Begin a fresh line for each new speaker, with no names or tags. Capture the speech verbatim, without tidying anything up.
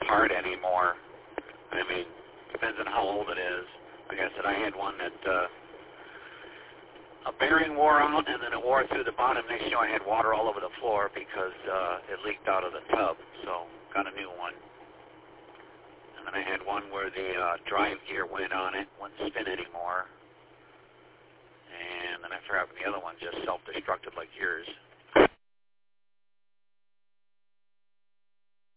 part anymore. I mean, depends on how old it is. Like I said, I had one that uh, a bearing wore out, and then it wore through the bottom. Next thing you know, I had water all over the floor because uh, it leaked out of the tub. So got a new one. And then I had one where the uh, drive gear went on it, wouldn't spin anymore. And then I forgot the other one just self-destructed like yours.